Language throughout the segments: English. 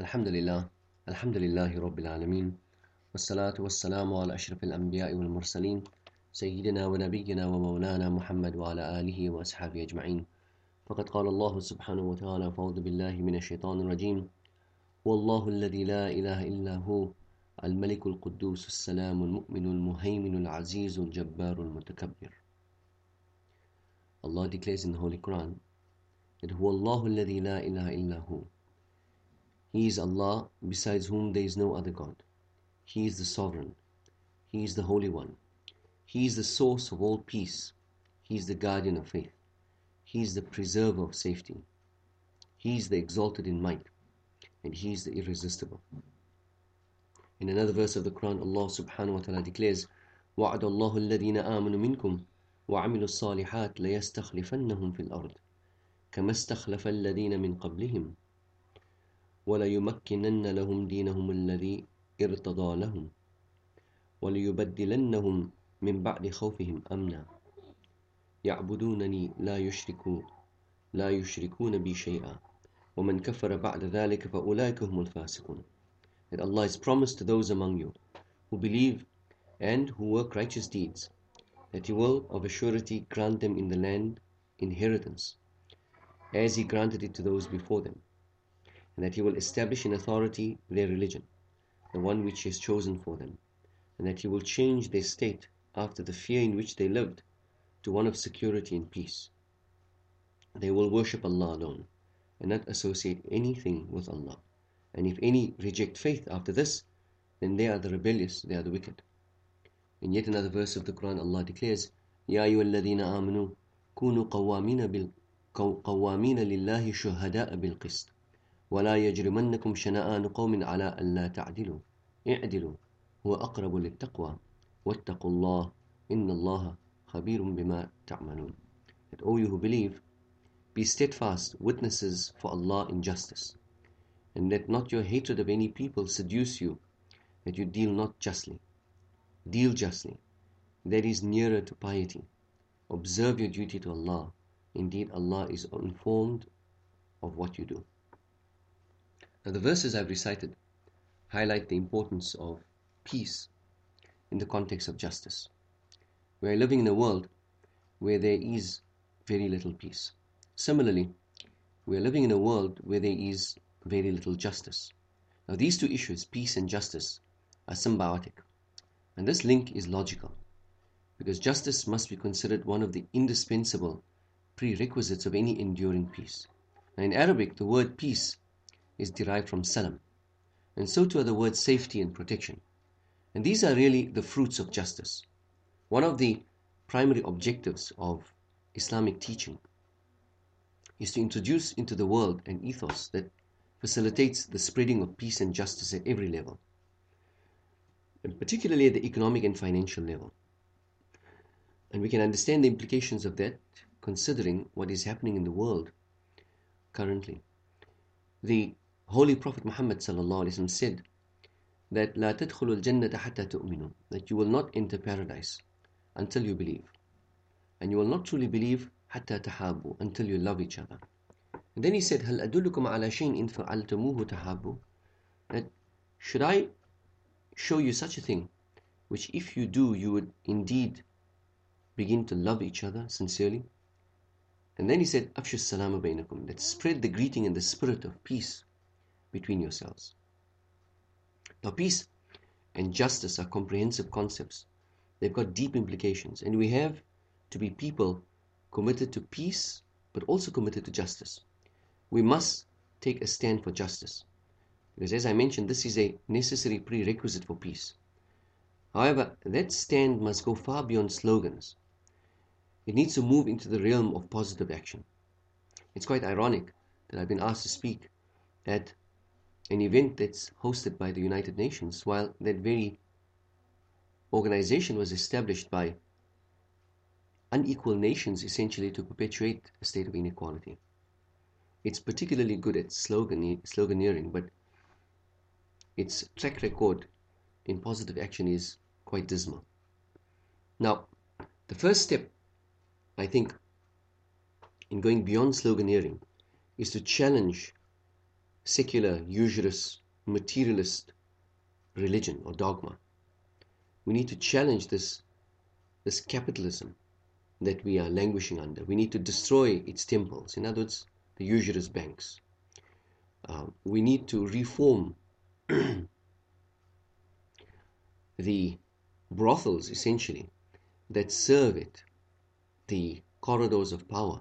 Alhamdulillah, Alhamdulillahi Rabbil Alameen, wassalatu wassalamu ala ashrafil anbiya'i wal mursaleen, Sayyidina wa nabiyyina wa mawlana Muhammad wa ala alihi wa ashabihi ajma'in. فقد قال الله سبحانه وتعالى فأعوذ بالله من الشيطان الرجيم والله الذي لا إله إلا هو الملك القدوس السلام المؤمن المهيمن العزيز الجبار المتكبر. Allah declares in the Holy Quran that هو الله الذي لا إله إلا هو. He is Allah, besides whom there is no other God. He is the Sovereign. He is the Holy One. He is the source of all peace. He is the guardian of faith. He is the preserver of safety. He is the exalted in might. And He is the irresistible. In another verse of the Quran, Allah subhanahu wa ta'ala declares, وَعَدَ اللَّهُ الَّذِينَ آمَنُوا مِنْكُمْ وَعَمِلُوا الصَّالِحَاتِ لَيَسْتَخْلِفَنَّهُمْ فِي الْأَرْضِ كَمَا اسْتَخْلَفَ الَّذِينَ مِنْ قَبْلِهِمْ وَلَيُمَكِّنَنَّ لَهُمْ دِينَهُمُ الَّذِي ارْتَضَى لَهُمْ وَلَيُبَدِّلَنَّهُمْ مِنْ بَعْدِ خَوْفِهِمْ أَمْنًا يَعْبُدُونَنِي لا يشركون بي شيئا وَمَنْ كَفَرَ بَعْدَ ذَلِكَ فَأُولَٰئِكَ هُمُ الْفَاسِقُونَ. That Allah has promised to those among you who believe and who work righteous deeds that He will of a surety grant them in the land inheritance as He granted it to those before them, and that He will establish in authority their religion, the one which He has chosen for them, and that He will change their state after the fear in which they lived to one of security and peace. They will worship Allah alone and not associate anything with Allah. And if any reject faith after this, then they are the rebellious, they are the wicked. In yet another verse of the Quran, Allah declares, يَا أَيُّهَا الَّذِينَ آمَنُوا كُونُوا قَوَّامِينَ لِلَّهِ شُهَدَاءَ بِالْقِسْطِ وَلَا يَجْرِمَنَّكُمْ شَنَآنُ قَوْمٍ عَلَىٰ أَلَّا تَعْدِلُوا اعْدِلُوا هُوَ أَقْرَبُ لِلتَّقْوَى وَاتَّقُوا اللَّهَ إِنَّ اللَّهَ خَبِيرٌ بِمَا تَعْمَلُونَ. That all you who believe, be steadfast witnesses for Allah in justice, and let not your hatred of any people seduce you, that you deal not justly. Deal justly. That is nearer to piety. Observe your duty to Allah. Indeed, Allah is informed of what you do. Now, the verses I've recited highlight the importance of peace in the context of justice. We are living in a world where there is very little peace. Similarly, we are living in a world where there is very little justice. Now, these two issues, peace and justice, are symbiotic. And this link is logical, because justice must be considered one of the indispensable prerequisites of any enduring peace. Now, in Arabic, the word peace is derived from salam, and so too are the words safety and protection. And these are really the fruits of justice. One of the primary objectives of Islamic teaching is to introduce into the world an ethos that facilitates the spreading of peace and justice at every level, and particularly at the economic and financial level. And we can understand the implications of that considering what is happening in the world currently. The Holy Prophet Muhammad ﷺ said that لا تدخلوا الجنة حتى تؤمنوا, that you will not enter paradise until you believe, and you will not truly believe حتى تحابوا, until you love each other. And then he said هل أدلكم على شيء إن فعلتموه تحابوا, that should I show you such a thing which if you do you would indeed begin to love each other sincerely? And then he said أفشوا السلام بينكم, that spread the greeting and the spirit of peace between yourselves. Now, peace and justice are comprehensive concepts. They've got deep implications, and we have to be people committed to peace but also committed to justice. We must take a stand for justice, because as I mentioned, this is a necessary prerequisite for peace. However, that stand must go far beyond slogans. It needs to move into the realm of positive action. It's quite ironic that I've been asked to speak at an event that's hosted by the United Nations, while that very organization was established by unequal nations essentially to perpetuate a state of inequality. It's particularly good at sloganeering, but its track record in positive action is quite dismal. Now, the first step, I think, in going beyond sloganeering is to challenge secular, usurous, materialist religion or dogma. We need to challenge this capitalism that we are languishing under. We need to destroy its temples, in other words, the usurious banks. We need to reform the brothels, essentially, that serve it, the corridors of power.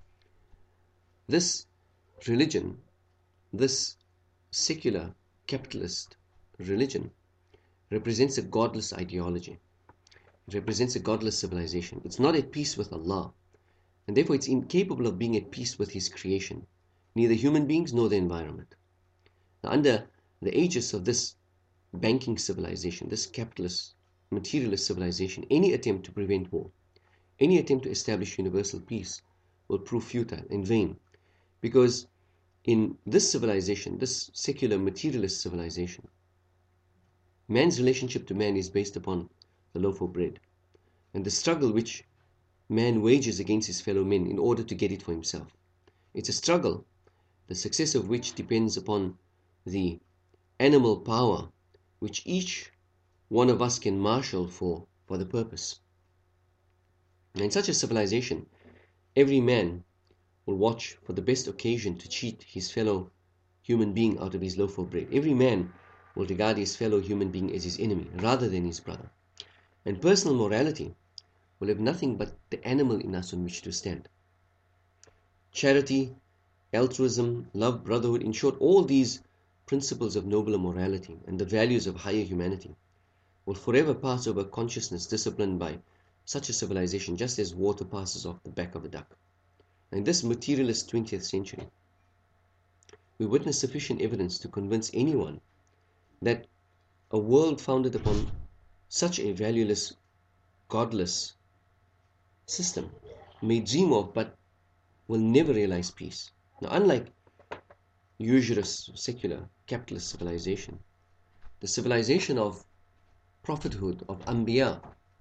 This religion, this secular capitalist religion, represents a godless ideology. It represents a godless civilization. It's not at peace with Allah, and therefore it's incapable of being at peace with His creation, neither human beings nor the environment. Now, under the aegis of this banking civilization, this capitalist, materialist civilization, any attempt to prevent war, any attempt to establish universal peace will prove futile and vain, because in this civilization, this secular materialist civilization, man's relationship to man is based upon the loaf of bread, and the struggle which man wages against his fellow men in order to get it for himself. It's a struggle, the success of which depends upon the animal power which each one of us can marshal for the purpose. And in such a civilization, every man will watch for the best occasion to cheat his fellow human being out of his loaf of bread. Every man will regard his fellow human being as his enemy rather than his brother. And personal morality will have nothing but the animal in us on which to stand. Charity, altruism, love, brotherhood, in short, all these principles of nobler morality and the values of higher humanity will forever pass over consciousness disciplined by such a civilization, just as water passes off the back of a duck. In this materialist 20th century, we witness sufficient evidence to convince anyone that a world founded upon such a valueless, godless system may dream of but will never realize peace. Now, unlike usurious, secular, capitalist civilization, the civilization of prophethood, of Anbiya,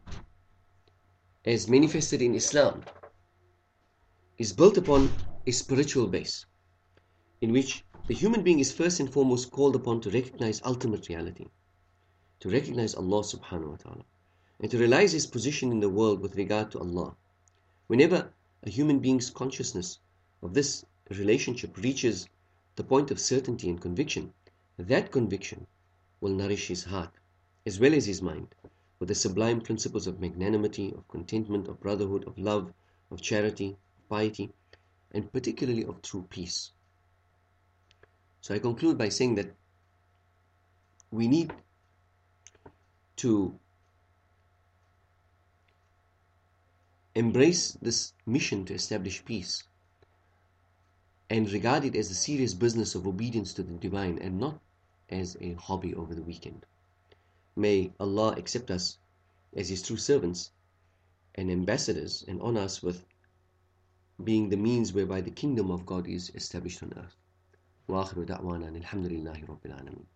as manifested in Islam, is built upon a spiritual base, in which the human being is first and foremost called upon to recognize ultimate reality, to recognize Allah subhanahu wa ta'ala, and to realize his position in the world with regard to Allah. Whenever a human being's consciousness of this relationship reaches the point of certainty and conviction, that conviction will nourish his heart as well as his mind with the sublime principles of magnanimity, of contentment, of brotherhood, of love, of charity, of piety, and particularly of true peace. So I conclude by saying that we need to embrace this mission to establish peace and regard it as the serious business of obedience to the divine and not as a hobby over the weekend. May Allah accept us as His true servants and ambassadors and honor us with being the means whereby the kingdom of God is established on earth. وآخر دعوانا الحمد لله رب العالمين.